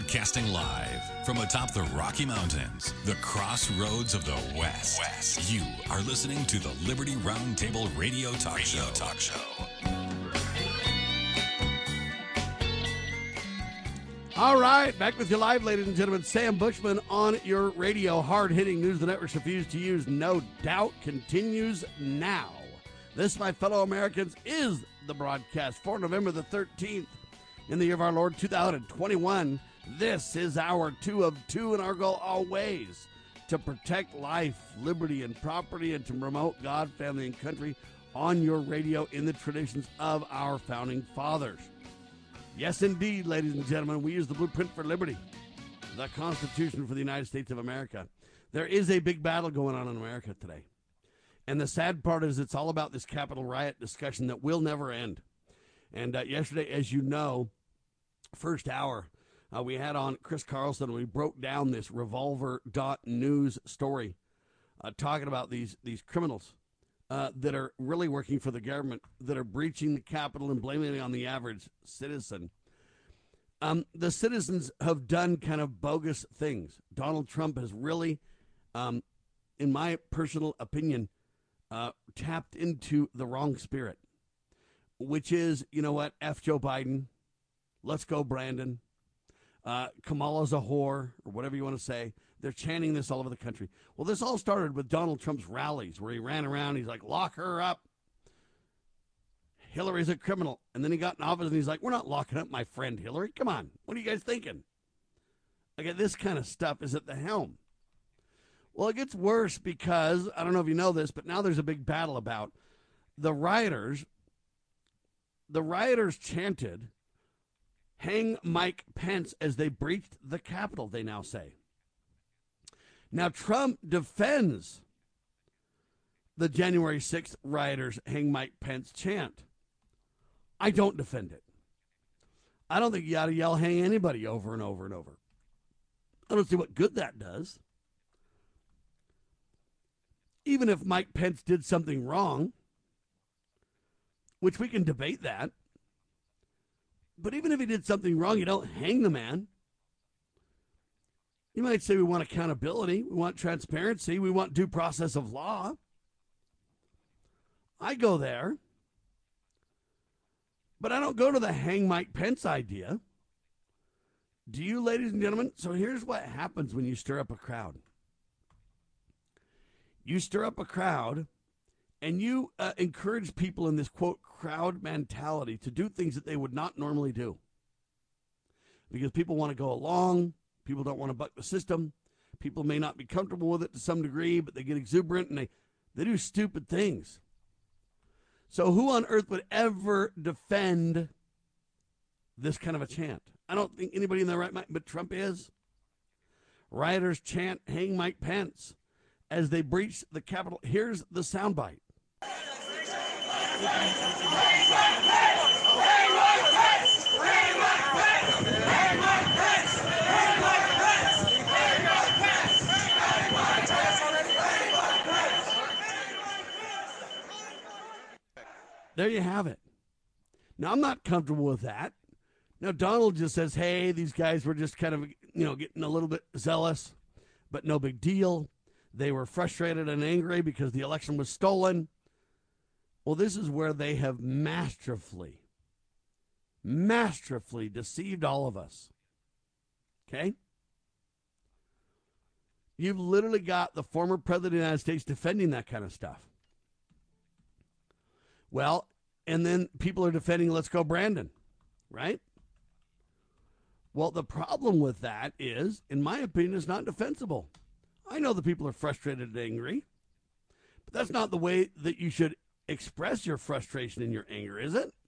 Broadcasting live from atop the Rocky Mountains, the crossroads of the West. You are listening to the Liberty Roundtable Radio Talk Show. All right, back with you live, ladies and gentlemen. Sam Bushman on your radio. Hard-hitting news the networks refuse to use, no doubt, continues now. This, my fellow Americans, is the broadcast for November the 13th in the year of our Lord 2021. This is hour 2 of 2, and our goal always to protect life, liberty, and property, and to promote God, family, and country on your radio in the traditions of our founding fathers. Yes, indeed, ladies and gentlemen, we use the blueprint for liberty, the Constitution for the United States of America. There is a big battle going on in America today. And the sad part is it's all about this Capitol riot discussion that will never end. And yesterday, as you know, first hour, we had on Chris Carlson. We broke down this Revolver.news story talking about these criminals that are really working for the government, that are breaching the Capitol and blaming it on the average citizen. The citizens have done kind of bogus things. Donald Trump has really, in my personal opinion, tapped into the wrong spirit, which is, you know what, F Joe Biden, let's go Brandon, Kamala's a whore, or whatever you want to say. They're chanting this all over the country. Well, this all started with Donald Trump's rallies where he ran around. He's like, lock her up. Hillary's a criminal. And then he got in office and he's like, we're not locking up my friend Hillary. Come on. What are you guys thinking? Like, this kind of stuff is at the helm. Well, it gets worse because, I don't know if you know this, but now there's a big battle about the rioters. The rioters chanted, hang Mike Pence, as they breached the Capitol, they now say. Now, Trump defends the January 6th rioters hang Mike Pence chant. I don't defend it. I don't think you ought to yell hang anybody over and over and over. I don't see what good that does. Even if Mike Pence did something wrong, which we can debate that, but even if he did something wrong, you don't hang the man. You might say we want accountability, we want transparency, we want due process of law. I go there, but I don't go to the hang Mike Pence idea. Do you, ladies and gentlemen? So here's what happens when you stir up a crowd. You stir up a crowd, and you encourage people in this, quote, crowd mentality to do things that they would not normally do. Because people want to go along. People don't want to buck the system. People may not be comfortable with it to some degree, but they get exuberant and they do stupid things. So who on earth would ever defend this kind of a chant? I don't think anybody in their right mind, but Trump is. Rioters chant, hang Mike Pence, as they breach the Capitol. Here's the soundbite. There you have it. Now, I'm not comfortable with that. Now, Donald just says, hey, these guys were just kind of, getting a little bit zealous, but no big deal. They were frustrated and angry because the election was stolen. Well, this is where they have masterfully deceived all of us. Okay? You've literally got the former president of the United States defending that kind of stuff. Well, and then people are defending let's go Brandon, right? Well, the problem with that is, in my opinion, it's not defensible. I know the people are frustrated and angry, but that's not the way that you should express your frustration and your anger, is it?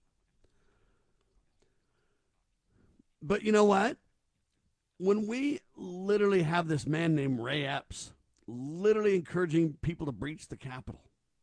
But you know what? When we literally have this man named Ray Epps literally encouraging people to breach the Capitol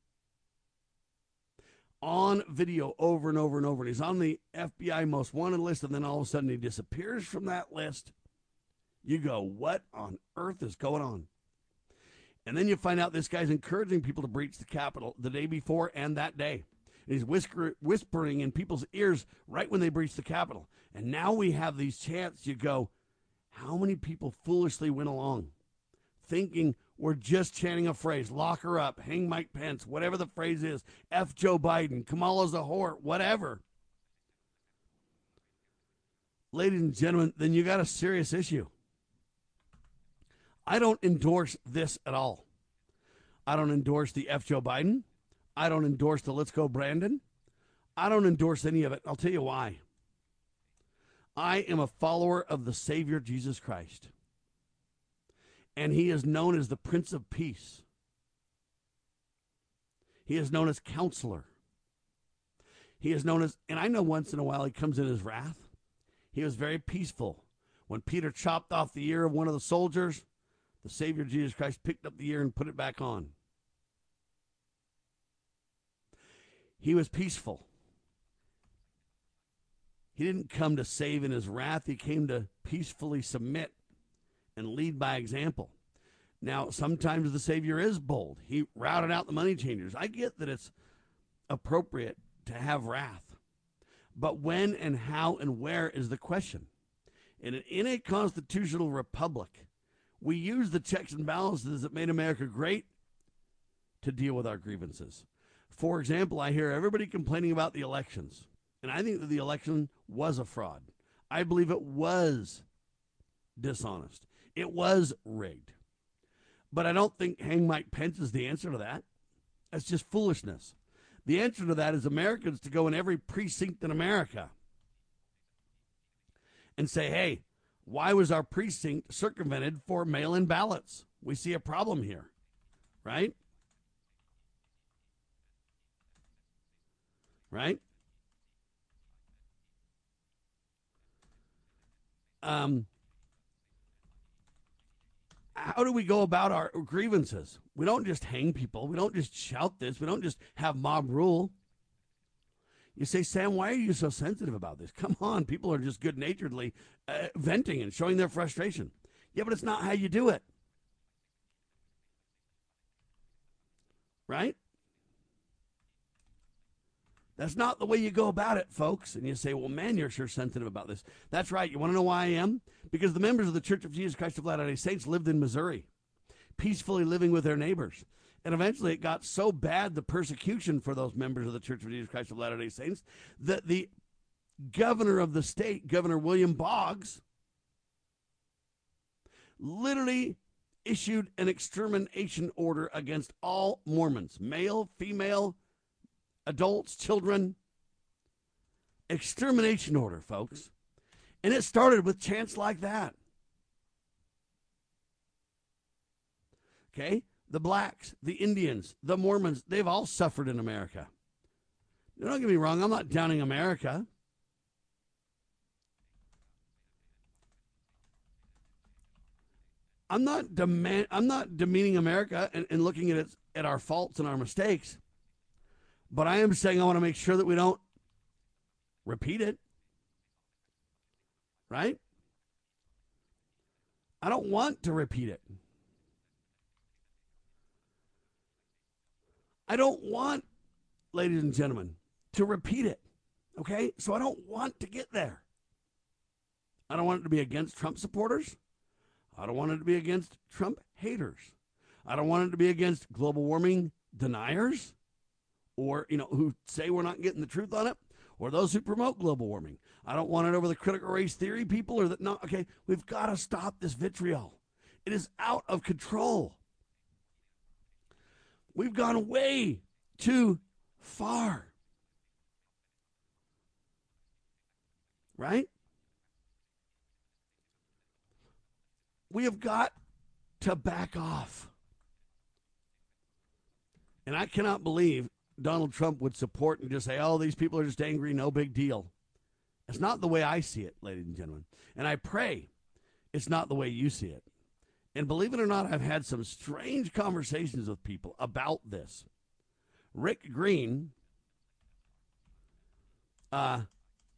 on video over and over and over, and he's on the FBI most wanted list, and then all of a sudden he disappears from that list, you go, what on earth is going on? And then you find out this guy's encouraging people to breach the Capitol the day before and that day. And he's whispering in people's ears right when they breach the Capitol. And now we have these chants. You go, How many people foolishly went along thinking we're just chanting a phrase, lock her up, hang Mike Pence, whatever the phrase is, F Joe Biden, Kamala's a whore, whatever. Ladies and gentlemen, then you got a serious issue. I don't endorse this at all. I don't endorse the F Joe Biden. I don't endorse the Let's Go Brandon. I don't endorse any of it. I'll tell you why. I am a follower of the Savior Jesus Christ. And he is known as the Prince of Peace. He is known as Counselor. He is known as, and I know once in a while he comes in his wrath. He was very peaceful. When Peter chopped off the ear of one of the soldiers, the Savior Jesus Christ picked up the ear and put it back on. He was peaceful. He didn't come to save in his wrath. He came to peacefully submit and lead by example. Now, sometimes the Savior is bold. He routed out the money changers. I get that it's appropriate to have wrath. But when and how and where is the question. And in a constitutional republic, we use the checks and balances that made America great to deal with our grievances. For example, I hear everybody complaining about the elections. And I think that the election was a fraud. I believe it was dishonest. It was rigged. But I don't think hang Mike Pence is the answer to that. That's just foolishness. The answer to that is Americans to go in every precinct in America and say, hey, why was our precinct circumvented for mail-in ballots? We see a problem here, right? Right? How do we go about our grievances? We don't just hang people. We don't just shout this. We don't just have mob rule. You say, Sam, why are you so sensitive about this? Come on, people are just good-naturedly venting and showing their frustration. Yeah, but it's not how you do it. Right? That's not the way you go about it, folks. And you say, well, man, you're sure sensitive about this. That's right. You want to know why I am? Because the members of the Church of Jesus Christ of Latter-day Saints lived in Missouri, peacefully living with their neighbors. And eventually it got so bad, the persecution for those members of the Church of Jesus Christ of Latter-day Saints, that the governor of the state, Governor William Boggs, literally issued an extermination order against all Mormons, male, female, adults, children. Extermination order, folks. And it started with chants like that. Okay? The blacks, the Indians, the Mormons, they've all suffered in America. Don't get me wrong, I'm not downing America. I'm not demeaning America and looking at our faults and our mistakes. But I am saying I want to make sure that we don't repeat it. Right? I don't want to repeat it. I don't want, ladies and gentlemen, to repeat it. Okay? So I don't want to get there. I don't want it to be against Trump supporters. I don't want it to be against Trump haters. I don't want it to be against global warming deniers, or, who say we're not getting the truth on it, or those who promote global warming. I don't want it over the critical race theory people, or that, no, okay, we've got to stop this vitriol. It is out of control. We've gone way too far. Right? We have got to back off. And I cannot believe Donald Trump would support and just say, oh, these people are just angry, no big deal. It's not the way I see it, ladies and gentlemen. And I pray it's not the way you see it. And believe it or not, I've had some strange conversations with people about this. Rick Green and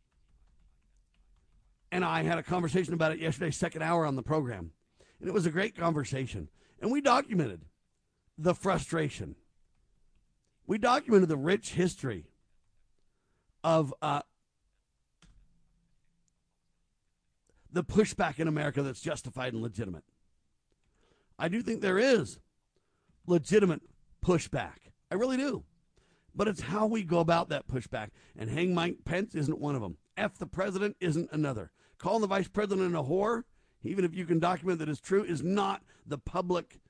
I had a conversation about it yesterday, second hour on the program. And it was a great conversation. And we documented the frustration. We documented the rich history of the pushback in America that's justified and legitimate. I do think there is legitimate pushback. I really do. But it's how we go about that pushback. And hang Mike Pence isn't one of them. F the president isn't another. Calling the vice president a whore, even if you can document that it's true, is not the public,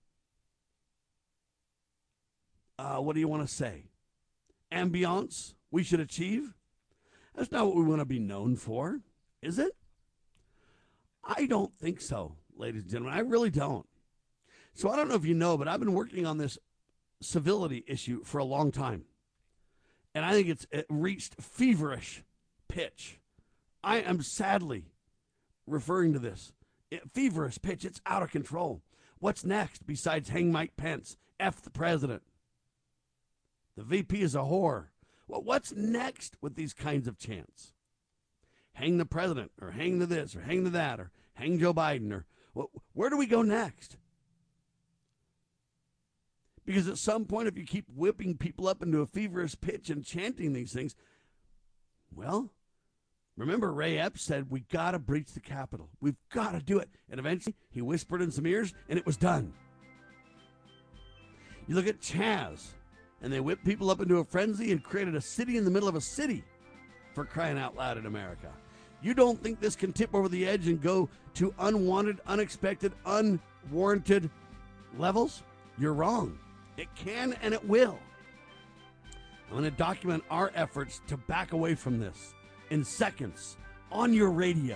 what do you want to say, ambiance we should achieve. That's not what we want to be known for, is it? I don't think so, ladies and gentlemen. I really don't. So I don't know if you know, but I've been working on this civility issue for a long time. And I think it reached feverish pitch. I am sadly referring to this. Feverish pitch. It's out of control. What's next besides hang Mike Pence? F the president. The VP is a whore. Well, what's next with these kinds of chants? Hang the president, or hang the this, or hang the that, or hang Joe Biden, or where do we go next? Because at some point, if you keep whipping people up into a feverish pitch and chanting these things, well, remember Ray Epps said, we got to breach the Capitol. We've got to do it. And eventually, he whispered in some ears, and it was done. You look at Chaz, and they whipped people up into a frenzy and created a city in the middle of a city, for crying out loud in America. You don't think this can tip over the edge and go to unwanted, unexpected, unwarranted levels? You're wrong. It can and it will. I'm going to document our efforts to back away from this in seconds on your radio.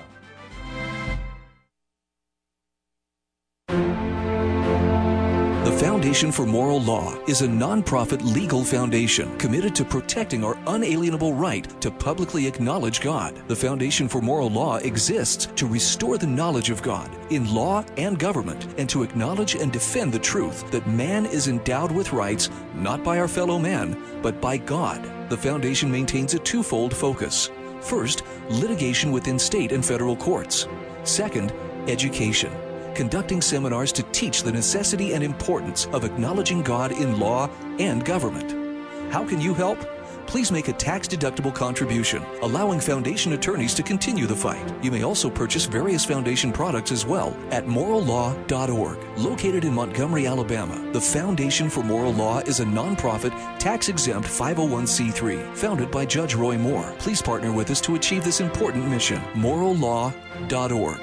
The Foundation for Moral Law is a nonprofit legal foundation committed to protecting our unalienable right to publicly acknowledge God. The Foundation for Moral Law exists to restore the knowledge of God in law and government, and to acknowledge and defend the truth that man is endowed with rights not by our fellow man, but by God. The foundation maintains a twofold focus. First, litigation within state and federal courts. Second, education, conducting seminars to teach the necessity and importance of acknowledging God in law and government. How can you help? Please make a tax-deductible contribution, allowing foundation attorneys to continue the fight. You may also purchase various foundation products as well at morallaw.org. Located in Montgomery, Alabama, the Foundation for Moral Law is a nonprofit, tax-exempt 501c3 founded by Judge Roy Moore. Please partner with us to achieve this important mission. morallaw.org.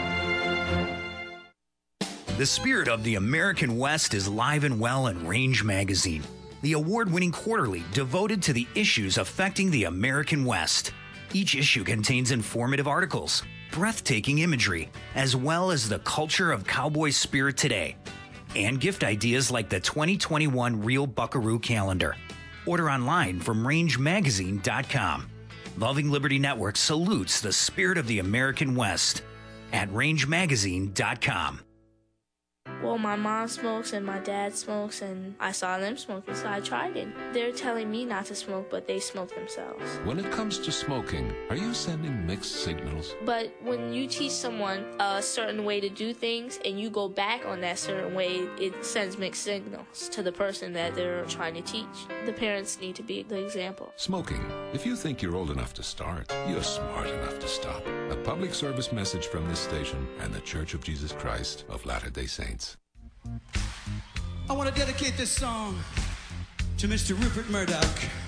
The spirit of the American West is live and well in Range Magazine, the award-winning quarterly devoted to the issues affecting the American West. Each issue contains informative articles, breathtaking imagery, as well as the culture of cowboy spirit today, and gift ideas like the 2021 Real Buckaroo calendar. Order online from rangemagazine.com. Loving Liberty Network salutes the spirit of the American West at rangemagazine.com. Well, my mom smokes and my dad smokes, and I saw them smoking, so I tried it. They're telling me not to smoke, but they smoke themselves. When it comes to smoking, are you sending mixed signals? But when you teach someone a certain way to do things and you go back on that certain way, it sends mixed signals to the person that they're trying to teach. The parents need to be the example. Smoking. If you think you're old enough to start, you're smart enough to stop. A public service message from this station and the Church of Jesus Christ of Latter-day Saints. I want to dedicate this song to Mr. Rupert Murdoch.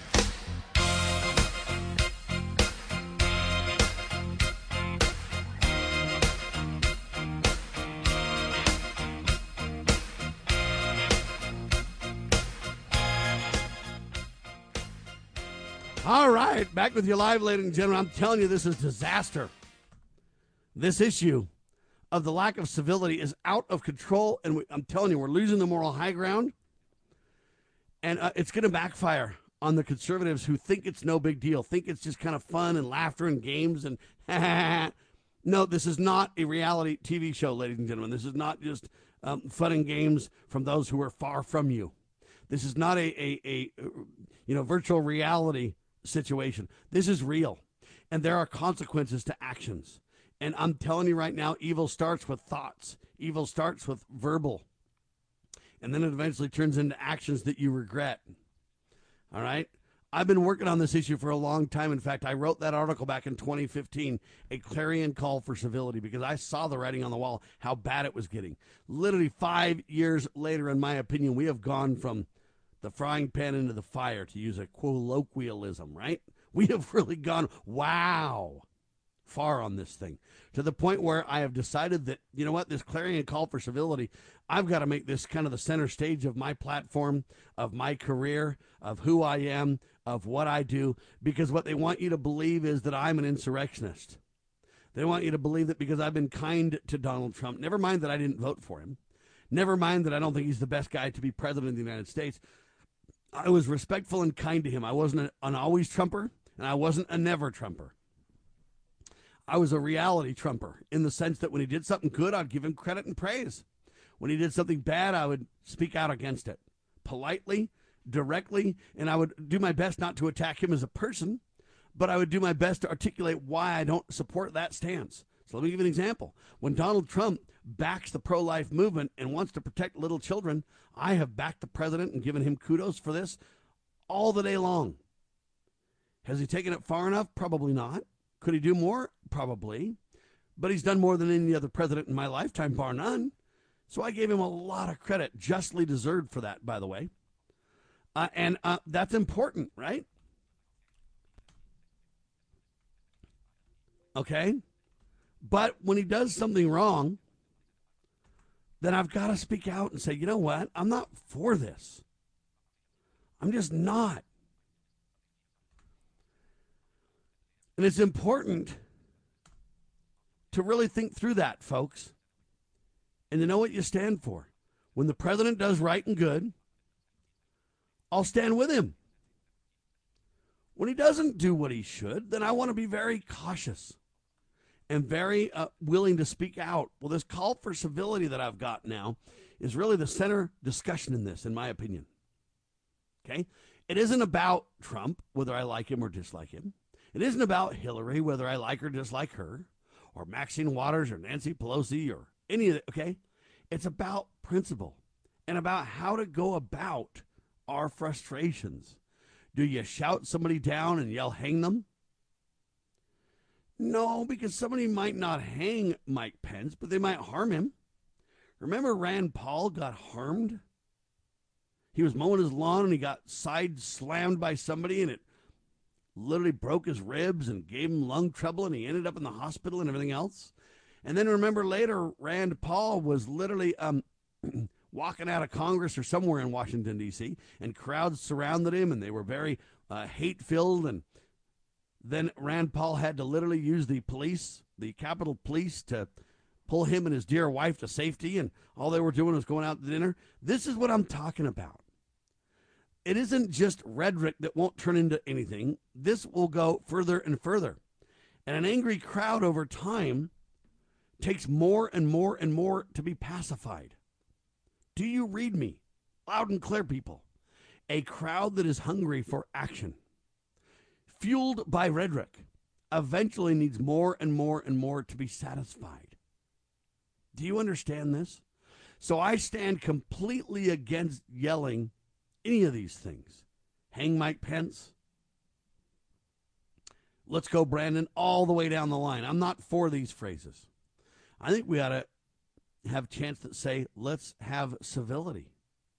All right, back with you live, ladies and gentlemen. I'm telling you, this is disaster. This issue of the lack of civility is out of control, and I'm telling you, we're losing the moral high ground, and it's going to backfire on the conservatives who think it's no big deal, think it's just kind of fun and laughter and games, and no, this is not a reality TV show, ladies and gentlemen. This is not just fun and games from those who are far from you. This is not a virtual reality situation. This is real, and there are consequences to actions. And I'm telling you right now, evil starts with thoughts. Evil starts with verbal. And then it eventually turns into actions that you regret. All right? I've been working on this issue for a long time. In fact, I wrote that article back in 2015, a clarion call for civility, because I saw the writing on the wall, how bad it was getting. Literally 5 years later, in my opinion, we have gone from the frying pan into the fire, to use a colloquialism, right? We have really gone, wow, far on this thing, to the point where I have decided that, you know what, this clarion call for civility, I've got to make this kind of the center stage of my platform, of my career, of who I am, of what I do, because what they want you to believe is that I'm an insurrectionist. They want you to believe that because I've been kind to Donald Trump, never mind that I didn't vote for him, never mind that I don't think he's the best guy to be president of the United States, I was respectful and kind to him. I wasn't an always Trumper, and I wasn't a never Trumper. I was a reality Trumper, in the sense that when he did something good, I'd give him credit and praise. When he did something bad, I would speak out against it, politely, directly, and I would do my best not to attack him as a person, but I would do my best to articulate why I don't support that stance. So let me give you an example. When Donald Trump backs the pro-life movement and wants to protect little children, I have backed the president and given him kudos for this all the day long. Has he taken it far enough? Probably not. Could he do more? Probably. But he's done more than any other president in my lifetime, bar none. So I gave him a lot of credit, justly deserved for that, by the way. And that's important, right? Okay? But when he does something wrong, then I've got to speak out and say, you know what? I'm not for this. I'm just not. And it's important to really think through that, folks, and to know what you stand for. When the president does right and good, I'll stand with him. When he doesn't do what he should, then I want to be very cautious and very willing to speak out. Well, this call for civility that I've got now is really the center discussion in this, in my opinion. Okay? It isn't about Trump, whether I like him or dislike him. It isn't about Hillary, whether I like or dislike her, or Maxine Waters or Nancy Pelosi or any of it, okay? It's about principle and about how to go about our frustrations. Do you shout somebody down and yell, hang them? No, because somebody might not hang Mike Pence, but they might harm him. Remember Rand Paul got harmed? He was mowing his lawn and he got side slammed by somebody and it literally broke his ribs and gave him lung trouble and he ended up in the hospital and everything else. And then remember later, Rand Paul was literally walking out of Congress or somewhere in Washington, D.C., and crowds surrounded him and they were very hate-filled. And then Rand Paul had to literally use the police, the Capitol Police, to pull him and his dear wife to safety, and all they were doing was going out to dinner. This is what I'm talking about. It isn't just rhetoric that won't turn into anything. This will go further and further. And an angry crowd over time takes more and more and more to be pacified. Do you read me? Loud and clear, people. A crowd that is hungry for action, fueled by rhetoric, eventually needs more and more and more to be satisfied. Do you understand this? So I stand completely against yelling any of these things. Hang Mike Pence. Let's go, Brandon, all the way down the line. I'm not for these phrases. I think we ought to have a chance that say, let's have civility.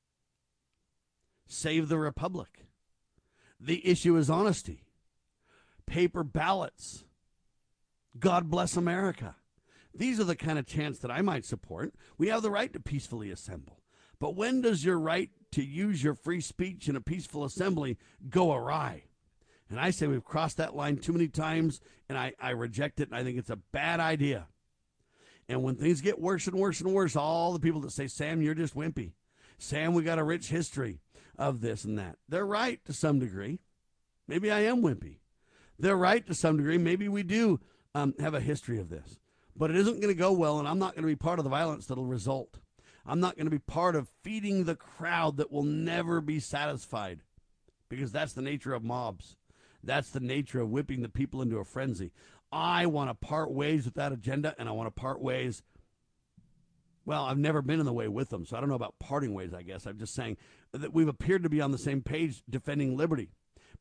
Save the republic. The issue is honesty. Paper ballots. God bless America. These are the kind of chants that I might support. We have the right to peacefully assemble. But when does your right to use your free speech in a peaceful assembly go awry? And I say we've crossed that line too many times, and I reject it, and I think it's a bad idea. And when things get worse and worse and worse, all the people that say, Sam, you're just wimpy. Sam, we got a rich history of this and that. They're right to some degree. Maybe I am wimpy. They're right to some degree. Maybe we do have a history of this. But it isn't going to go well, and I'm not going to be part of the violence that will result. I'm not going to be part of feeding the crowd that will never be satisfied, because that's the nature of mobs. That's the nature of whipping the people into a frenzy. I want to part ways with that agenda, and I want to part ways. Well, I've never been in the way with them, so I don't know about parting ways, I guess. I'm just saying that we've appeared to be on the same page defending liberty.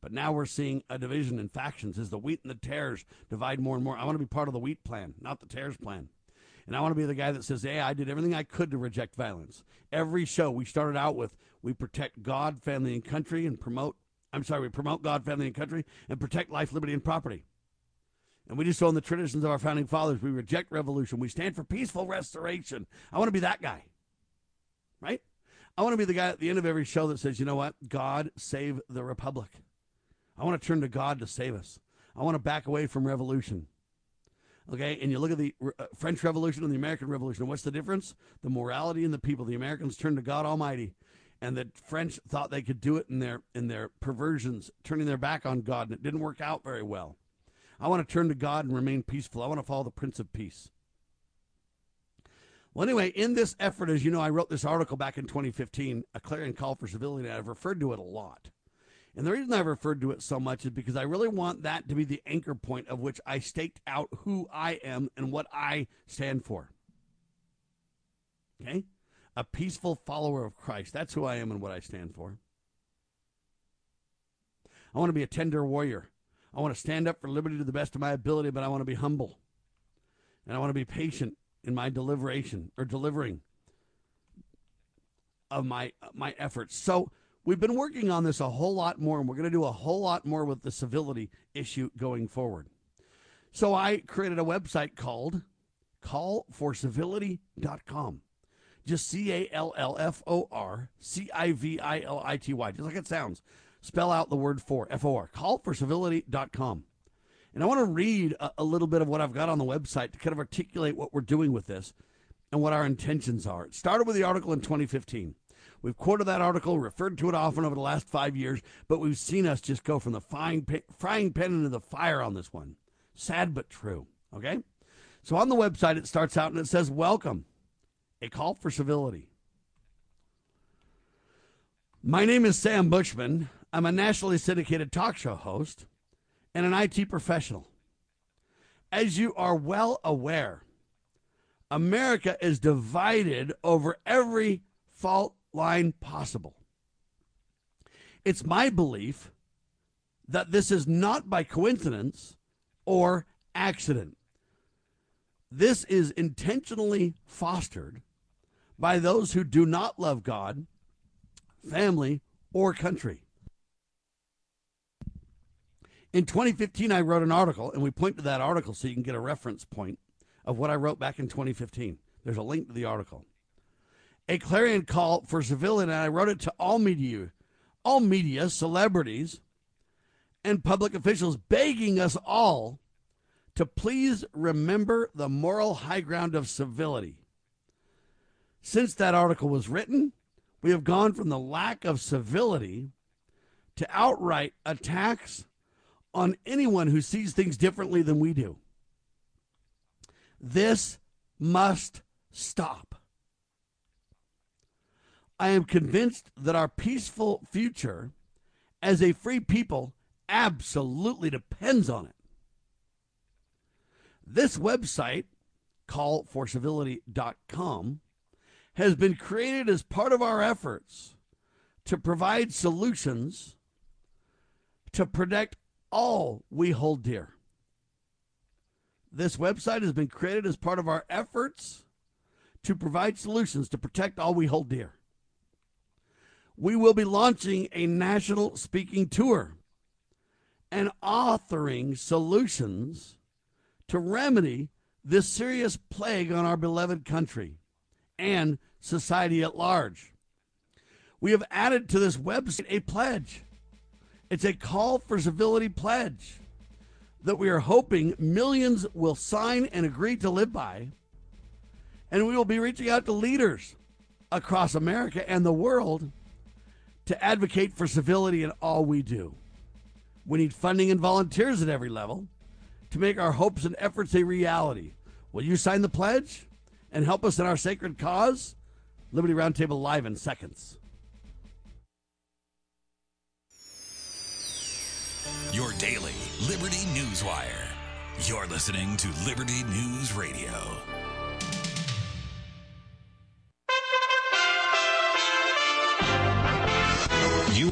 But now we're seeing a division in factions as the wheat and the tares divide more and more. I want to be part of the wheat plan, not the tares plan. And I want to be the guy that says, hey, I did everything I could to reject violence. Every show we started out with, we protect God, family, and country, and we promote God, family, and country, and protect life, liberty, and property. And we do so in the traditions of our founding fathers. We reject revolution. We stand for peaceful restoration. I want to be that guy, right? I want to be the guy at the end of every show that says, you know what? God save the republic. I want to turn to God to save us. I want to back away from revolution. Okay, and you look at the French Revolution and the American Revolution. What's the difference? The morality in the people. The Americans turned to God Almighty, and the French thought they could do it in their perversions, turning their back on God, and it didn't work out very well. I want to turn to God and remain peaceful. I want to follow the Prince of Peace. Well, anyway, in this effort, as you know, I wrote this article back in 2015, A Clarion Call for Civility, and I've referred to it a lot. And the reason I've referred to it so much is because I really want that to be the anchor point of which I staked out who I am and what I stand for. Okay? A peaceful follower of Christ. That's who I am and what I stand for. I want to be a tender warrior. I want to stand up for liberty to the best of my ability, but I want to be humble. And I want to be patient in my delivering of my efforts. So we've been working on this a whole lot more, and we're going to do a whole lot more with the civility issue going forward. So I created a website called callforcivility.com. Just CALLFORCIVILITY, just like it sounds. Spell out the word for, F-O-R, callforcivility.com. And I want to read a little bit of what I've got on the website to kind of articulate what we're doing with this and what our intentions are. It started with the article in 2015. We've quoted that article, referred to it often over the last 5 years, but we've seen us just go from the frying pan into the fire on this one. Sad but true, okay? So on the website, it starts out and it says, welcome, a call for civility. My name is Sam Bushman. I'm a nationally syndicated talk show host and an IT professional. As you are well aware, America is divided over every fault line possible. It's my belief that this is not by coincidence or accident. This is intentionally fostered by those who do not love God, family, or country. In 2015, I wrote an article, and we point to that article so you can get a reference point of what I wrote back in 2015. There's a link to the article. A clarion call for civility, and I wrote it to all media, celebrities, and public officials, begging us all to please remember the moral high ground of civility. Since that article was written, we have gone from the lack of civility to outright attacks on anyone who sees things differently than we do. This must stop. I am convinced that our peaceful future as a free people absolutely depends on it. This website, callforcivility.com, has been created as part of our efforts to provide solutions to protect all we hold dear. This website has been created as part of our efforts to provide solutions to protect all we hold dear. We will be launching a national speaking tour and authoring solutions to remedy this serious plague on our beloved country and society at large. We have added to this website a pledge. It's a call for civility pledge that we are hoping millions will sign and agree to live by. And we will be reaching out to leaders across America and the world to advocate for civility in all we do. We need funding and volunteers at every level to make our hopes and efforts a reality. Will you sign the pledge and help us in our sacred cause? Liberty Roundtable live in seconds. Your daily Liberty News Wire. You're listening to Liberty News Radio. You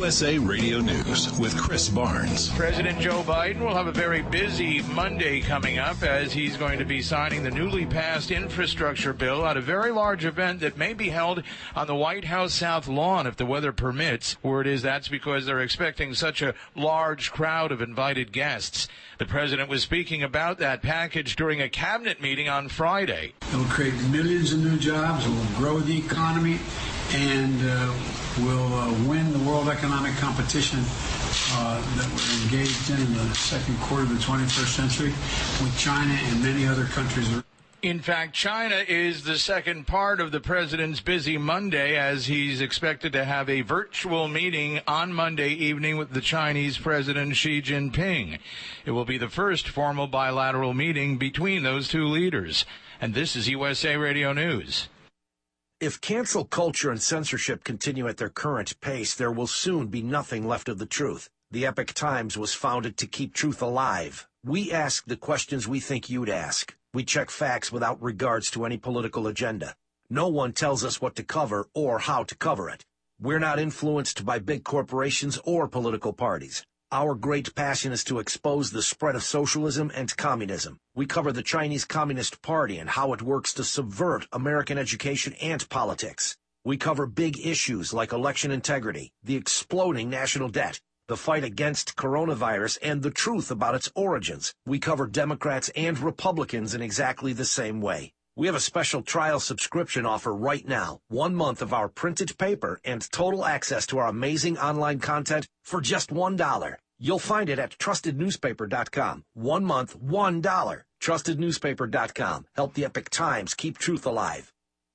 USA Radio News with Chris Barnes. President Joe Biden will have a very busy Monday coming up as he's going to be signing the newly passed infrastructure bill at a very large event that may be held on the White House South Lawn if the weather permits. Word is that's because they're expecting such a large crowd of invited guests. The president was speaking about that package during a cabinet meeting on Friday. It will create millions of new jobs, it will grow the economy, and will win the world economic competition that we're engaged in the second quarter of the 21st century with China and many other countries. In fact, China is the second part of the president's busy Monday as he's expected to have a virtual meeting on Monday evening with the Chinese President Xi Jinping. It will be the first formal bilateral meeting between those two leaders. And this is USA Radio News. If cancel culture and censorship continue at their current pace, there will soon be nothing left of the truth. The Epoch Times was founded to keep truth alive. We ask the questions we think you'd ask. We check facts without regards to any political agenda. No one tells us what to cover or how to cover it. We're not influenced by big corporations or political parties. Our great passion is to expose the spread of socialism and communism. We cover the Chinese Communist Party and how it works to subvert American education and politics. We cover big issues like election integrity, the exploding national debt, the fight against coronavirus, and the truth about its origins. We cover Democrats and Republicans in exactly the same way. We have a special trial subscription offer right now. 1 month of our printed paper and total access to our amazing online content for just $1. You'll find it at trustednewspaper.com. 1 month, $1. Trustednewspaper.com. Help the Epoch Times keep truth alive.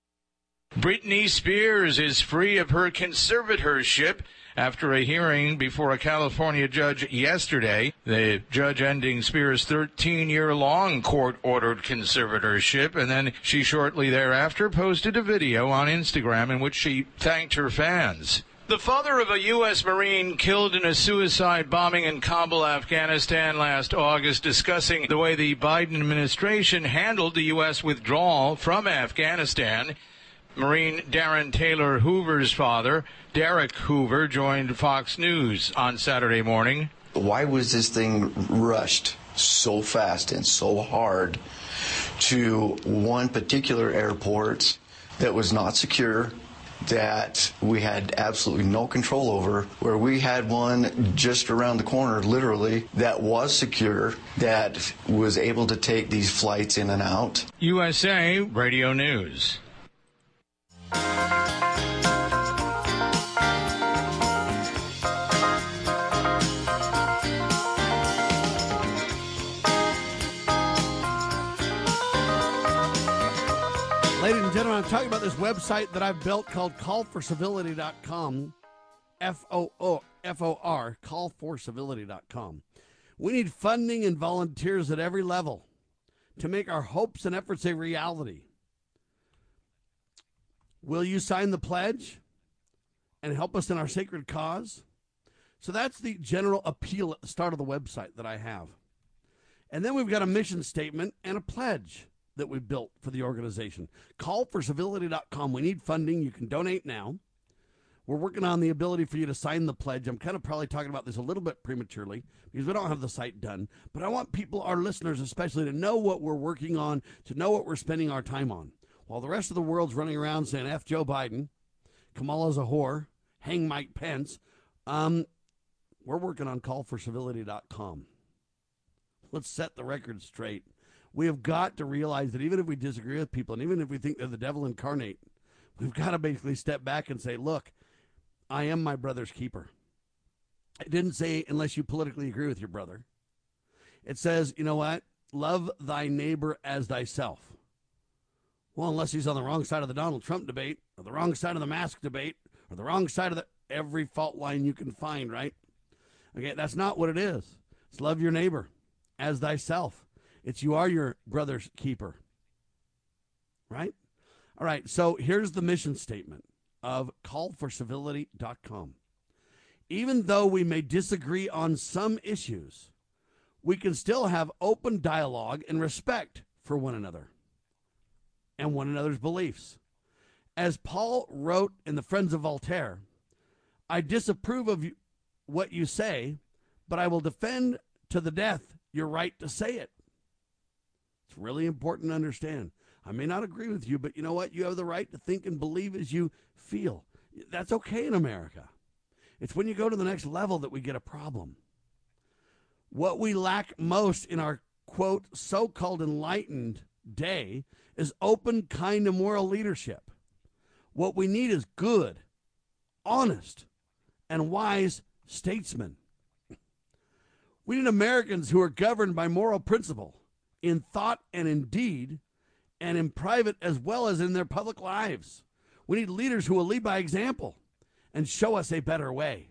Britney Spears is free of her conservatorship after a hearing before a California judge yesterday. The judge ending Spears' 13-year-long court-ordered conservatorship, and then she shortly thereafter posted a video on Instagram in which she thanked her fans. The father of a U.S. Marine killed in a suicide bombing in Kabul, Afghanistan last August, discussing the way the Biden administration handled the U.S. withdrawal from Afghanistan. Marine Darren Taylor Hoover's father, Derek Hoover, joined Fox News on Saturday morning. Why was this thing rushed so fast and so hard to one particular airport that was not secure, that we had absolutely no control over, where we had one just around the corner, literally, that was secure, that was able to take these flights in and out? USA Radio News. Ladies and gentlemen, I'm talking about this website that I've built called callforcivility.com, F-O-R, callforcivility.com. We need funding and volunteers at every level to make our hopes and efforts a reality. Will you sign the pledge and help us in our sacred cause? So that's the general appeal at the start of the website that I have. And then we've got a mission statement and a pledge that we built for the organization. Callforcivility.com. We need funding. You can donate now. We're working on the ability for you to sign the pledge. I'm kind of probably talking about this a little bit prematurely because we don't have the site done. But I want people, our listeners especially, to know what we're working on, to know what we're spending our time on. While the rest of the world's running around saying F Joe Biden, Kamala's a whore, hang Mike Pence, we're working on callforcivility.com. Let's set the record straight. We have got to realize that even if we disagree with people and even if we think they're the devil incarnate, we've got to basically step back and say, look, I am my brother's keeper. It didn't say unless you politically agree with your brother. It says, you know what? Love thy neighbor as thyself. Well, unless he's on the wrong side of the Donald Trump debate or the wrong side of the mask debate or the wrong side of every fault line you can find, right? Okay, that's not what it is. It's love your neighbor as thyself. It's you are your brother's keeper, right? All right, so here's the mission statement of callforcivility.com. Even though we may disagree on some issues, we can still have open dialogue and respect for one another and one another's beliefs. As Paul wrote in the Friends of Voltaire, I disapprove of what you say, but I will defend to the death your right to say it. It's really important to understand. I may not agree with you, but you know what? You have the right to think and believe as you feel. That's okay in America. It's when you go to the next level that we get a problem. What we lack most in our, quote, so-called enlightened day is open, kind, and moral leadership. What we need is good, honest, and wise statesmen. We need Americans who are governed by moral principle in thought and in deed, and in private as well as in their public lives. We need leaders who will lead by example and show us a better way.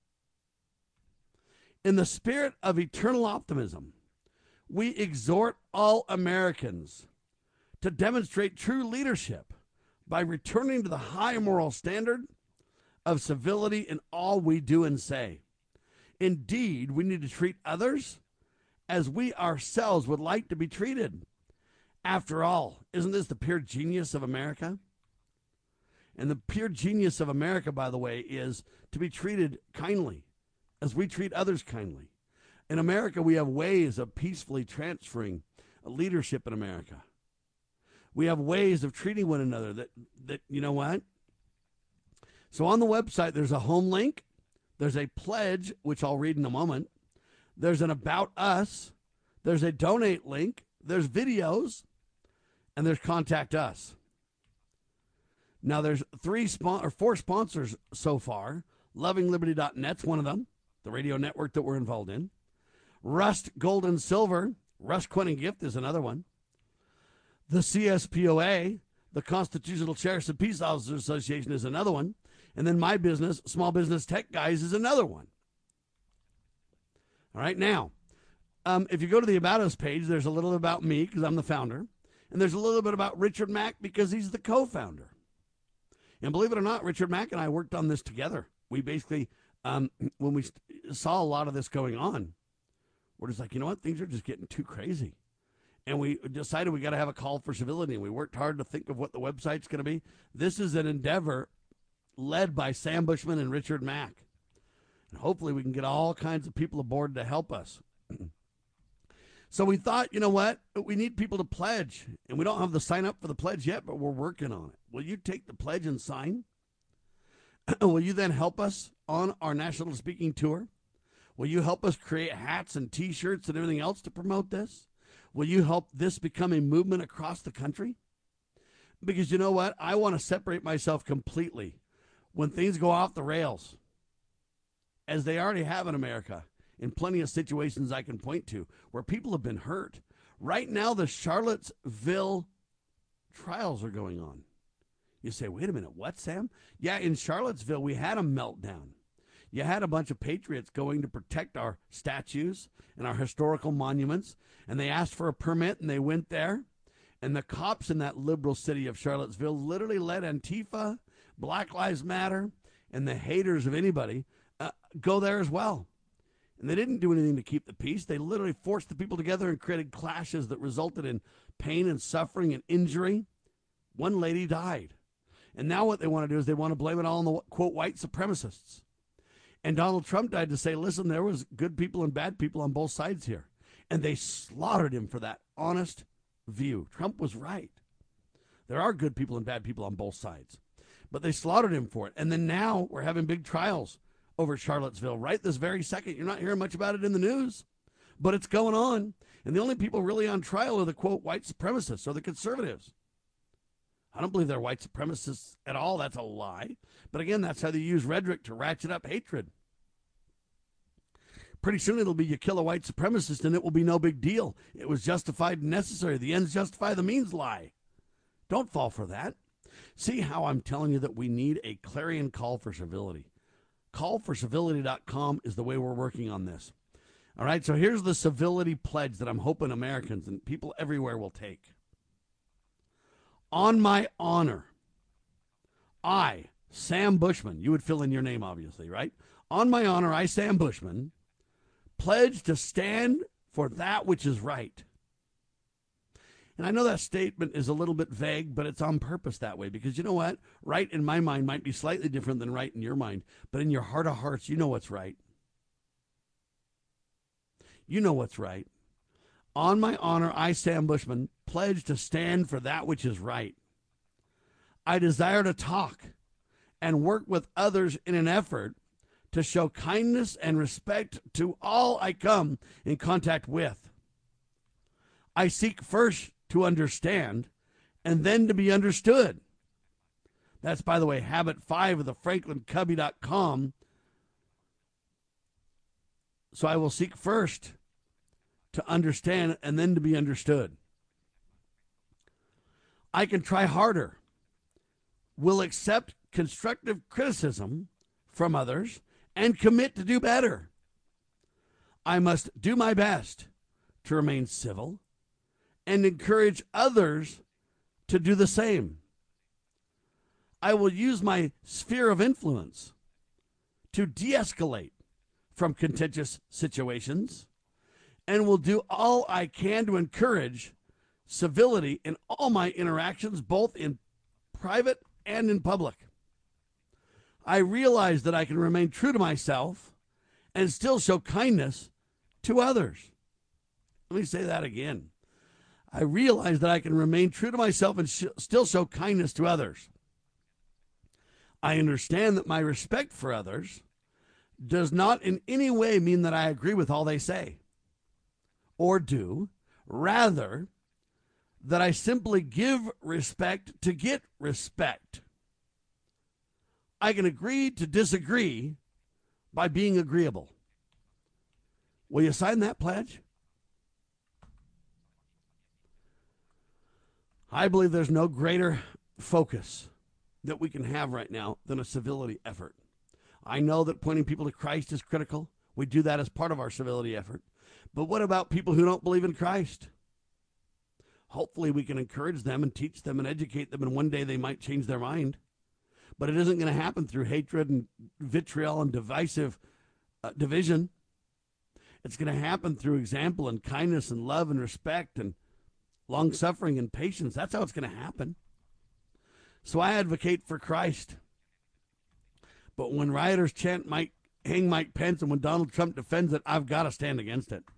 In the spirit of eternal optimism, we exhort all Americans to demonstrate true leadership by returning to the high moral standard of civility in all we do and say. Indeed, we need to treat others as we ourselves would like to be treated. After all, isn't this the pure genius of America? And the pure genius of America, by the way, is to be treated kindly as we treat others kindly. In America, we have ways of peacefully transferring leadership in America. We have ways of treating one another that you know what? So on the website, there's a home link. There's a pledge, which I'll read in a moment. There's an About Us. There's a donate link. There's videos. And there's Contact Us. Now, there's 4 sponsors so far. LovingLiberty.net's one of them, the radio network that we're involved in. Rust Gold and Silver, Rust Coin and Gift is another one. The CSPOA, the Constitutional Sheriffs and Peace Officers Association, is another one. And then my business, Small Business Tech Guys, is another one. All right, now, if you go to the About Us page, there's a little about me because I'm the founder. And there's a little bit about Richard Mack because he's the co-founder. And believe it or not, Richard Mack and I worked on this together. We basically, when we saw a lot of this going on, we're just like, you know what? Things are just getting too crazy. And we decided we got to have a call for civility. And we worked hard to think of what the website's going to be. This is an endeavor led by Sam Bushman and Richard Mack. And hopefully we can get all kinds of people aboard to help us. So we thought, you know what? We need people to pledge. And we don't have the sign up for the pledge yet, but we're working on it. Will you take the pledge and sign? Will you then help us on our national speaking tour? Will you help us create hats and T-shirts and everything else to promote this? Will you help this become a movement across the country? Because you know what? I want to separate myself completely when things go off the rails, as they already have in America, in plenty of situations I can point to where people have been hurt. Right now, the Charlottesville trials are going on. You say, wait a minute, what, Sam? Yeah, in Charlottesville, we had a meltdown. You had a bunch of patriots going to protect our statues and our historical monuments, and they asked for a permit, and they went there. And the cops in that liberal city of Charlottesville literally let Antifa, Black Lives Matter, and the haters of anybody go there as well. And they didn't do anything to keep the peace. They literally forced the people together and created clashes that resulted in pain and suffering and injury. One lady died. And now what they want to do is they want to blame it all on the, quote, white supremacists. And Donald Trump died to say, listen, there was good people and bad people on both sides here. And they slaughtered him for that honest view. Trump was right. There are good people and bad people on both sides. But they slaughtered him for it. And then now we're having big trials over Charlottesville right this very second. You're not hearing much about it in the news, but it's going on. And the only people really on trial are the, quote, white supremacists or the conservatives. I don't believe they're white supremacists at all. That's a lie. But again, that's how they use rhetoric to ratchet up hatred. Pretty soon it'll be you kill a white supremacist and it will be no big deal. It was justified and necessary. The ends justify the means lie. Don't fall for that. See how I'm telling you that we need a clarion call for civility. Callforcivility.com is the way we're working on this. All right, so here's the civility pledge that I'm hoping Americans and people everywhere will take. On my honor, I, Sam Bushman, you would fill in your name, obviously, right? On my honor, I, Sam Bushman, pledge to stand for that which is right And I know that statement is a little bit vague, but it's on purpose that way, because you know what? Right in my mind might be slightly different than right in your mind, but in your heart of hearts, you know what's right. You know what's right. On my honor, I, Sam Bushman, pledge to stand for that which is right. I desire to talk and work with others in an effort to show kindness and respect to all I come in contact with. I seek first to understand and then to be understood. That's, by the way, habit 5 of the FranklinCovey.com. So I will seek first to understand and then to be understood. I can try harder, will accept constructive criticism from others, and commit to do better. I must do my best to remain civil and encourage others to do the same. I will use my sphere of influence to de-escalate from contentious situations and will do all I can to encourage civility in all my interactions, both in private and in public. I realize that I can remain true to myself and still show kindness to others. Let me say that again. I realize that I can remain true to myself and still show kindness to others. I understand that my respect for others does not in any way mean that I agree with all they say or do. Rather, that I simply give respect to get respect. I can agree to disagree by being agreeable. Will you sign that pledge? I believe there's no greater focus that we can have right now than a civility effort. I know that pointing people to Christ is critical. We do that as part of our civility effort. But what about people who don't believe in Christ? Hopefully we can encourage them and teach them and educate them, and one day they might change their mind. But it isn't going to happen through hatred and vitriol and divisive division. It's going to happen through example and kindness and love and respect and long-suffering and patience. That's how it's going to happen. So I advocate for Christ. But when rioters chant hang Mike Pence and when Donald Trump defends it, I've got to stand against it.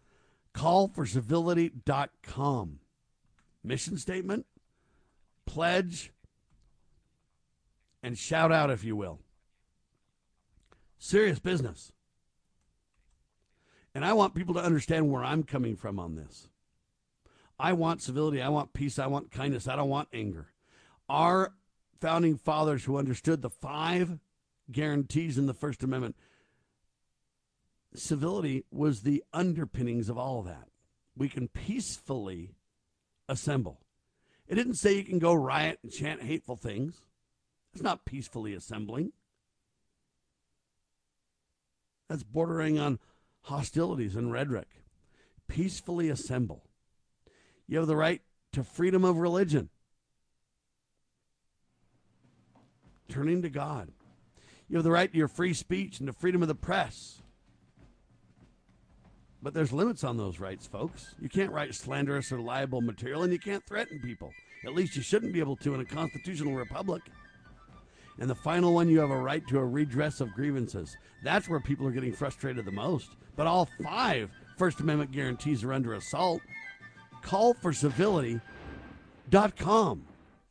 Callforcivility.com. Mission statement, pledge, and shout out, if you will. Serious business. And I want people to understand where I'm coming from on this. I want civility. I want peace. I want kindness. I don't want anger. Our founding fathers who understood the 5 guarantees in the First Amendment, civility was the underpinnings of all of that. We can peacefully assemble. It didn't say you can go riot and chant hateful things. It's not peacefully assembling. That's bordering on hostilities and rhetoric. Peacefully assemble. You have the right to freedom of religion. Turning to God. You have the right to your free speech and to freedom of the press. But there's limits on those rights, folks. You can't write slanderous or libel material, and you can't threaten people. At least you shouldn't be able to in a constitutional republic. And the final one, you have a right to a redress of grievances. That's where people are getting frustrated the most. But all 5 First Amendment guarantees are under assault. Callforcivility.com.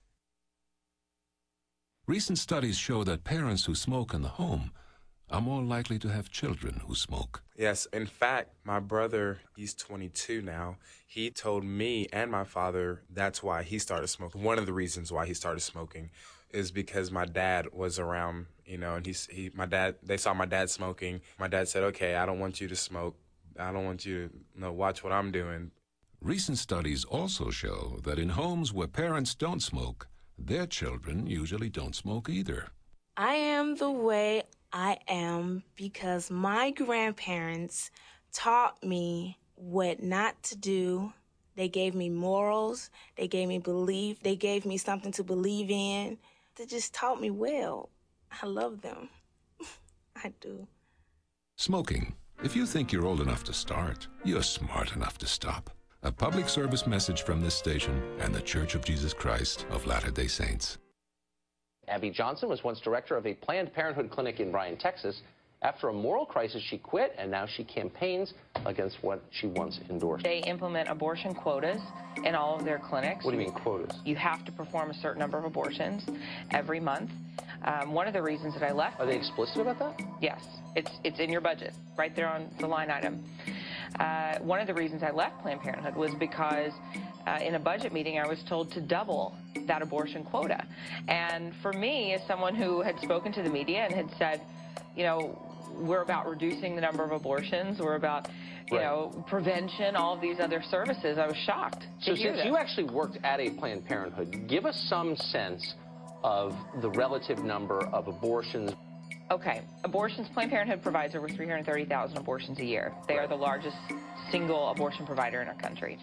Recent studies show that parents who smoke in the home are more likely to have children who smoke. Yes, in fact, my brother, he's 22 now. He told me and my father that's why he started smoking. One of the reasons why he started smoking is because my dad was around, and they saw my dad smoking. My dad said, "Okay, I don't want you to smoke. I don't want you to watch what I'm doing." Recent studies also show that in homes where parents don't smoke, their children usually don't smoke either. I am the way I am because my grandparents taught me what not to do. They gave me morals. They gave me belief. They gave me something to believe in. They just taught me well. I love them. I do. Smoking. If you think you're old enough to start, you're smart enough to stop. A public service message from this station and the Church of Jesus Christ of Latter-day Saints. Abby Johnson was once director of a Planned Parenthood clinic in Bryan, Texas. After a moral crisis, she quit, and now she campaigns against what she once endorsed. They implement abortion quotas in all of their clinics. What do you mean, quotas? You have to perform a certain number of abortions every month. One of the reasons that I left... Are they explicit about that? Yes. It's in your budget, right there on the line item. One of the reasons I left Planned Parenthood was because in a budget meeting I was told to double that abortion quota. And for me, as someone who had spoken to the media and had said, you know, we're about reducing the number of abortions, we're about, you know, prevention, all of these other services, I was shocked to hear since you actually worked at a Planned Parenthood, give us some sense of the relative number of abortions. Okay, abortions, Planned Parenthood provides over 330,000 abortions a year. They are the largest single abortion provider in our country.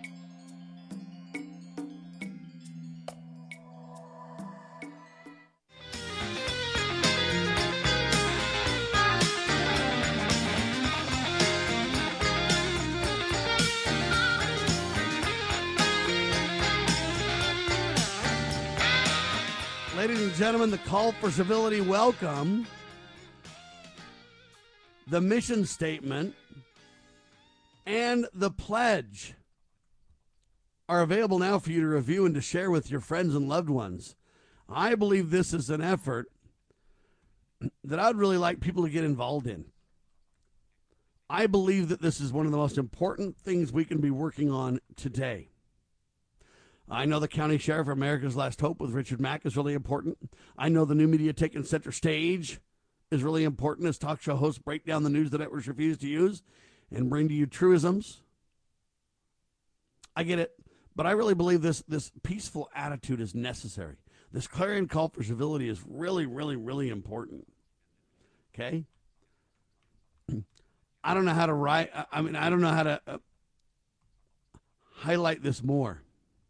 Ladies and gentlemen, the call for civility, welcome. The mission statement and the pledge are available now for you to review and to share with your friends and loved ones. I believe this is an effort that I'd really like people to get involved in. I believe that this is one of the most important things we can be working on today. I know the County Sheriff, America's Last Hope with Richard Mack is really important. I know the new media taking center stage is really important as talk show hosts break down the news the networks refuse to use and bring to you truisms. I get it, but I really believe this peaceful attitude is necessary. This clarion call for civility is really, really, really important. Okay? I don't know how to write. I don't know how to highlight this more.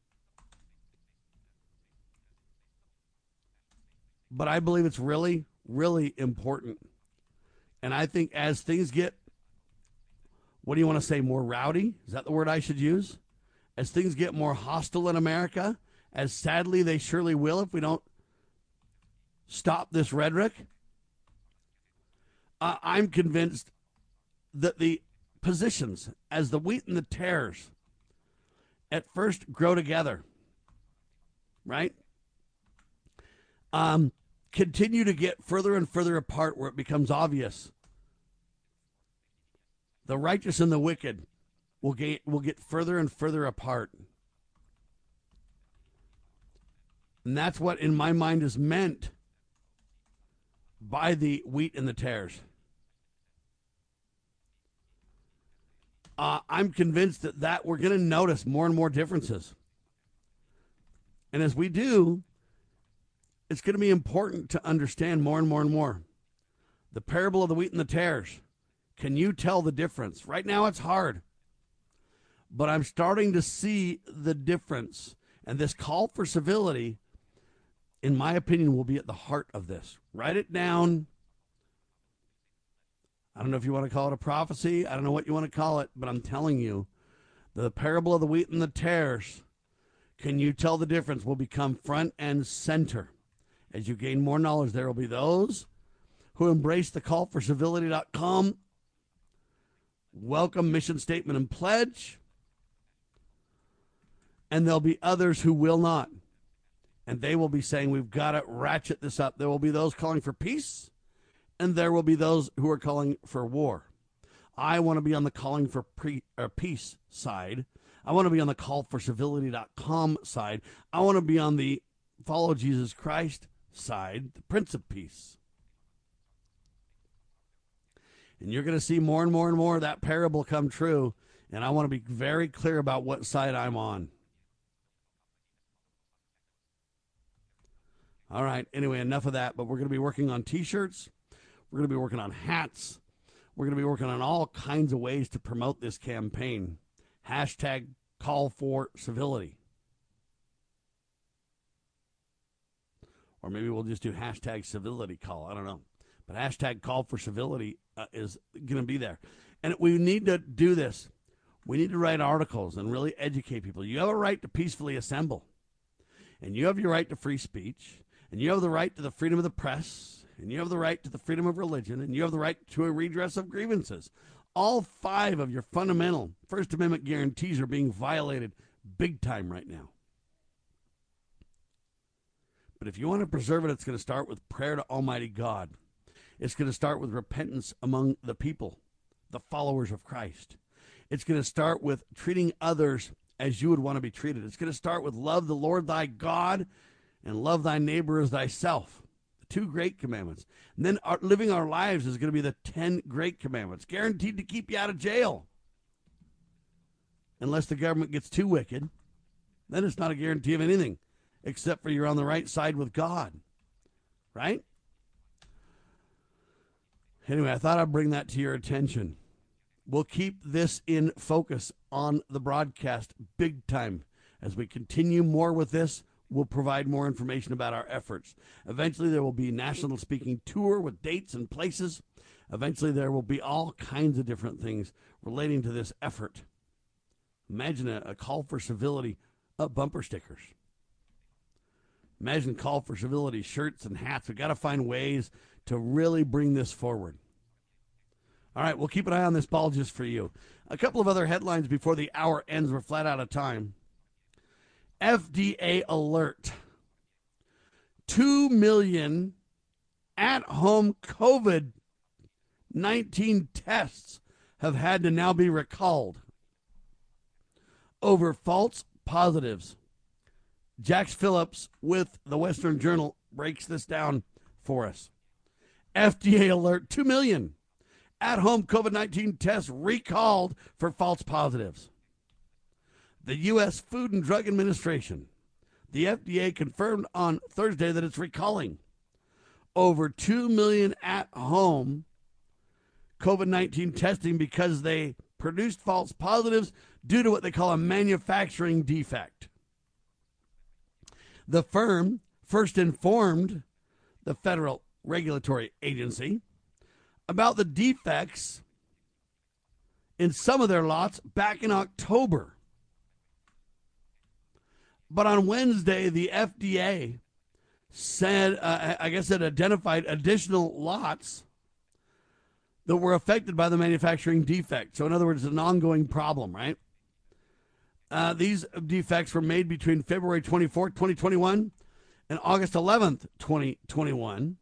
But I believe it's really, really important. And I think as things get, what do you want to say, more rowdy? Is that the word I should use? As things get more hostile in America, as sadly they surely will if we don't stop this rhetoric, I'm convinced that the positions as the wheat and the tares at first grow together, right? Continue to get further and further apart where it becomes obvious. The righteous and the wicked will get further and further apart. And that's what, in my mind, is meant by the wheat and the tares. I'm convinced that we're going to notice more and more differences. And as we do, it's going to be important to understand more and more and more. The parable of the wheat and the tares. Can you tell the difference? Right now it's hard. But I'm starting to see the difference. And this call for civility, in my opinion, will be at the heart of this. Write it down. I don't know if you want to call it a prophecy. I don't know what you want to call it. But I'm telling you, the parable of the wheat and the tares, can you tell the difference, will become front and center. As you gain more knowledge, there will be those who embrace the call for civility.com, welcome mission statement and pledge, and there'll be others who will not. And they will be saying, we've got to ratchet this up. There will be those calling for peace, and there will be those who are calling for war. I want to be on the calling for peace side. I want to be on the call for civility.com side. I want to be on the follow Jesus Christ side, the Prince of Peace. And you're going to see more and more and more of that parable come true. And I want to be very clear about what side I'm on. All right. Anyway, enough of that. But we're going to be working on T-shirts. We're going to be working on hats. We're going to be working on all kinds of ways to promote this campaign. Hashtag call for civility. Or maybe we'll just do hashtag civility call. I don't know. But hashtag call for civility is going to be there. And we need to do this. We need to write articles and really educate people. You have a right to peacefully assemble, and you have your right to free speech, and you have the right to the freedom of the press, and you have the right to the freedom of religion, and you have the right to a redress of grievances. All 5 of your fundamental First Amendment guarantees are being violated big time right now. But if you want to preserve it, it's going to start with prayer to Almighty God. It's going to start with repentance among the people, the followers of Christ. It's going to start with treating others as you would want to be treated. It's going to start with love the Lord thy God and love thy neighbor as thyself. The 2 great commandments. And then living our lives is going to be the 10 great commandments, guaranteed to keep you out of jail. Unless the government gets too wicked, then it's not a guarantee of anything, except for you're on the right side with God. Right? Anyway, I thought I'd bring that to your attention. We'll keep this in focus on the broadcast big time. As we continue more with this, we'll provide more information about our efforts. Eventually, there will be a national speaking tour with dates and places. Eventually, there will be all kinds of different things relating to this effort. Imagine a call for civility bumper stickers. Imagine call for civility shirts and hats. We've got to find ways to really bring this forward. All right, we'll keep an eye on this ball just for you. A couple of other headlines before the hour ends. We're flat out of time. FDA alert. 2 million at-home COVID-19 tests have had to now be recalled over false positives. Jax Phillips with the Western Journal breaks this down for us. FDA alert, 2 million at-home COVID-19 tests recalled for false positives. The U.S. Food and Drug Administration, the FDA, confirmed on Thursday that it's recalling over 2 million at-home COVID-19 testing because they produced false positives due to what they call a manufacturing defect. The firm first informed the Federal Regulatory Agency about the defects in some of their lots back in October. But on Wednesday, the FDA said, it identified additional lots that were affected by the manufacturing defect. So in other words, it's an ongoing problem, right? These defects were made between February 24th, 2021 and August 11th, 2021.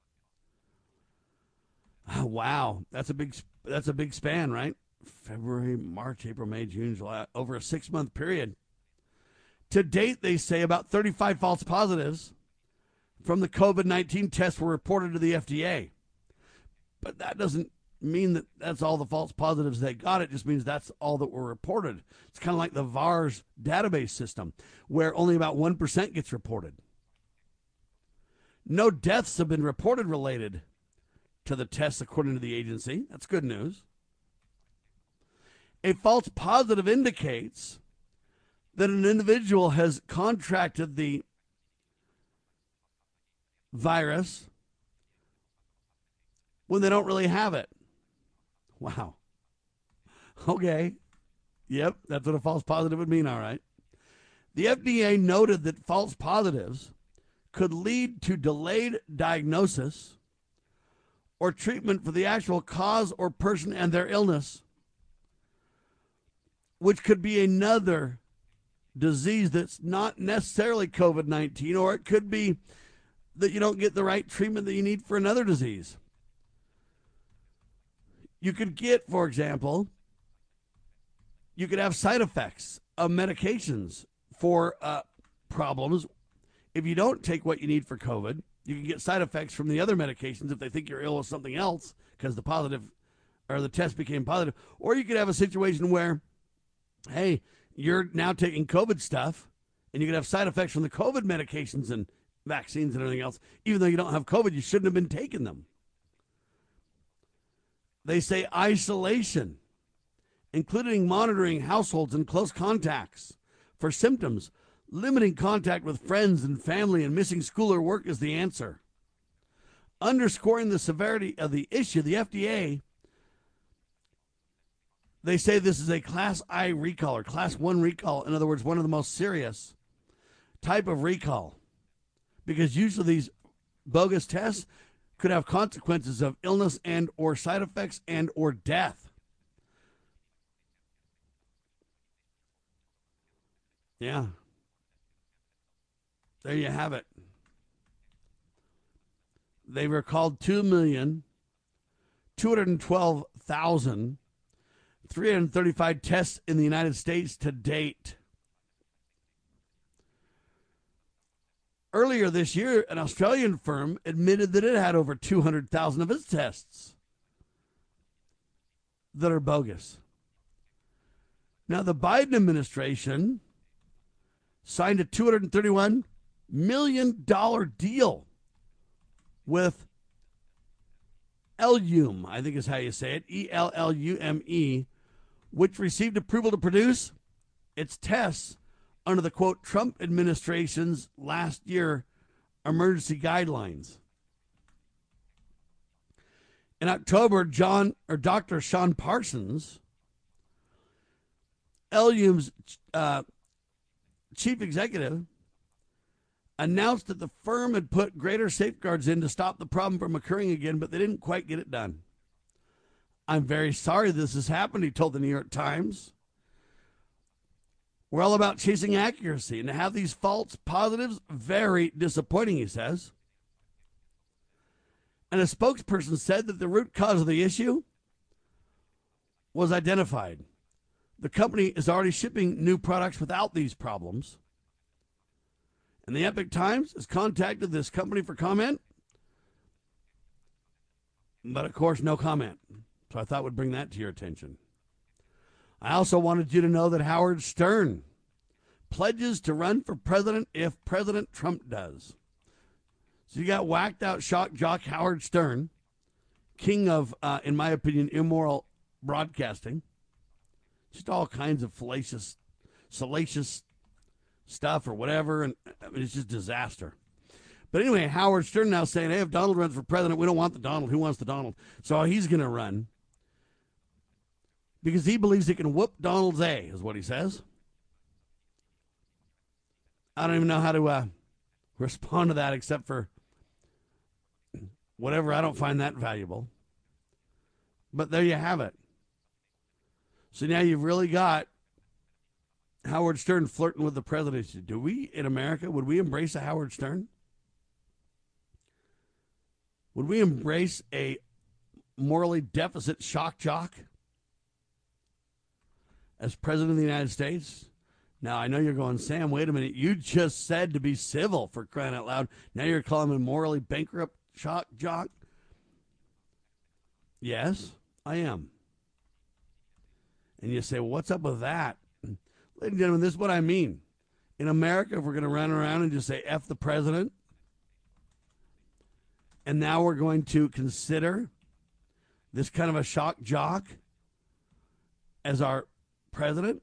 Oh, wow. That's a big span, right? February, March, April, May, June, July, over a 6-month period. To date, they say about 35 false positives from the COVID-19 tests were reported to the FDA. But that doesn't mean that that's all the false positives they got. It just means that's all that were reported. It's kind of like the VAERS database system, where only about 1% gets reported. No deaths have been reported related to the tests, according to the agency. That's good news. A false positive indicates that an individual has contracted the virus when they don't really have it. Wow. Okay. Yep, that's what a false positive would mean, all right. The FDA noted that false positives could lead to delayed diagnosis or treatment for the actual cause or person and their illness, which could be another disease that's not necessarily COVID-19, or it could be that you don't get the right treatment that you need for another disease. You could get, for example, you could have side effects of medications for problems. If you don't take what you need for COVID, you can get side effects from the other medications if they think you're ill with something else because the positive or the test became positive. Or you could have a situation where, hey, you're now taking COVID stuff and you could have side effects from the COVID medications and vaccines and everything else. Even though you don't have COVID, you shouldn't have been taking them. They say isolation, including monitoring households and close contacts for symptoms, limiting contact with friends and family, and missing school or work is the answer. Underscoring the severity of the issue, the FDA They say this is a Class I recall or Class 1 recall. In other words, one of the most serious type of recall. Because usually these bogus tests could have consequences of illness and or side effects and or death. Yeah. There you have it. They recalled 2,212,335 tests in the United States to date. Earlier this year, an Australian firm admitted that it had over 200,000 of its tests that are bogus. Now, the Biden administration signed a $231 million deal with Ellume, I think is how you say it, ELLUME, which received approval to produce its tests under the, quote, Trump administration's last year emergency guidelines. In October, Dr. Sean Parsons, Ellume's chief executive, announced that the firm had put greater safeguards in to stop the problem from occurring again, but they didn't quite get it done. I'm very sorry this has happened, he told the New York Times. We're all about chasing accuracy, and to have these false positives, very disappointing, he says. And a spokesperson said that the root cause of the issue was identified. The company is already shipping new products without these problems. And the Epoch Times has contacted this company for comment. But, of course, no comment. So I thought we'd bring that to your attention. I also wanted you to know that Howard Stern pledges to run for president if President Trump does. So you got whacked out shock jock Howard Stern, king of, in my opinion, immoral broadcasting. Just all kinds of salacious stuff or whatever, and I mean, it's just disaster. But anyway, Howard Stern now saying, hey, if Donald runs for president, we don't want the Donald. Who wants the Donald? So he's going to run because he believes he can whoop Donald's A, is what he says. I don't even know how to respond to that except for whatever. I don't find that valuable. But there you have it. So now you've really got Howard Stern flirting with the presidency. Do we, in America, would we embrace a Howard Stern? Would we embrace a morally deficit shock jock as president of the United States? Now, I know you're going, Sam, wait a minute. You just said to be civil, for crying out loud. Now you're calling him a morally bankrupt shock jock? Yes, I am. And you say, well, what's up with that? Ladies and gentlemen, this is what I mean. In America, if we're going to run around and just say F the president, and now we're going to consider this kind of a shock jock as our president,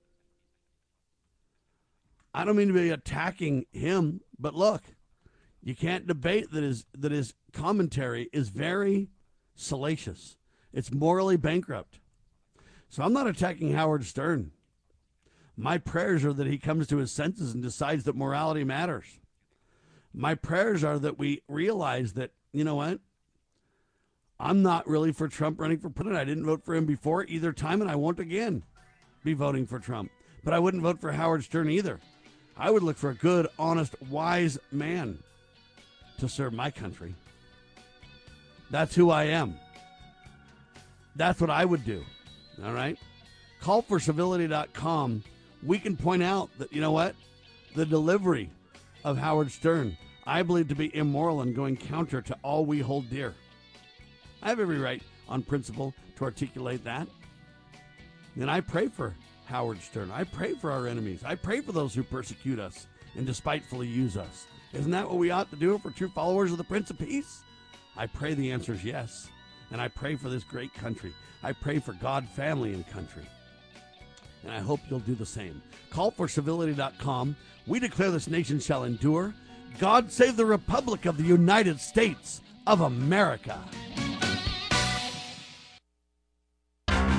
I don't mean to be attacking him, but look, you can't debate that his commentary is very salacious. It's morally bankrupt. So I'm not attacking Howard Stern. My prayers are that he comes to his senses and decides that morality matters. My prayers are that we realize that, you know what? I'm not really for Trump running for president. I didn't vote for him before either time, and I won't again be voting for Trump. But I wouldn't vote for Howard Stern either. I would look for a good, honest, wise man to serve my country. That's who I am. That's what I would do. All right? Callforcivility.com. We can point out that, you know what? The delivery of Howard Stern, I believe to be immoral and going counter to all we hold dear. I have every right on principle to articulate that. And I pray for Howard Stern. I pray for our enemies. I pray for those who persecute us and despitefully use us. Isn't that what we ought to do for true followers of the Prince of Peace? I pray the answer is yes. And I pray for this great country. I pray for God, family, and country. And I hope you'll do the same. Callforcivility.com. We declare this nation shall endure. God save the Republic of the United States of America.